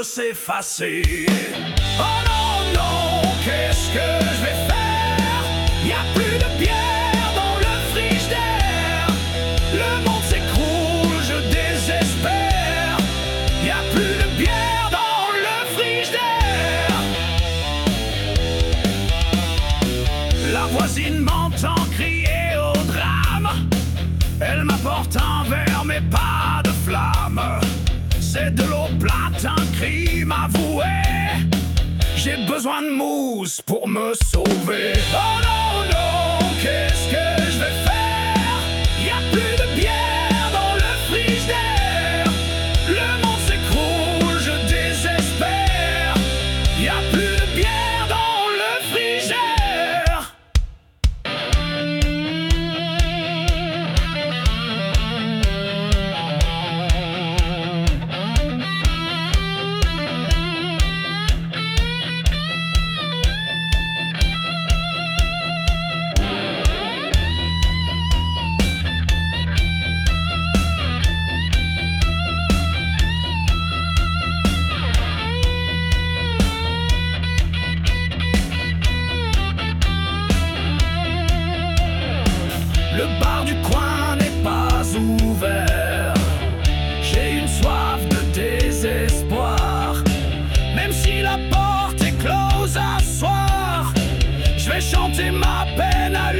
s'effacer. Oh non, non, qu'est-ce que je vais faire? Y a plus de bière dans le frigidaire. Le monde s'écroule, je désespère. Y a plus de bière dans le frigidaire. La voisine m'entend crier au drame. Elle m'apporte un verre mais pas de flamme. C'est de l'eau plate, un crime avoué. J'ai besoin de mousse pour me sauver. Oh non, non, qu'est-ce que je vais faire? Y a plus de bière dans le frigidaire. Le monde s'écroule, je désespère. Y a plus de bière dans le frigidaire. Le bar du coin n'est pas ouvert. J'ai une soif de désespoir. Même si la porte est close à soir, je vais chanter ma peine à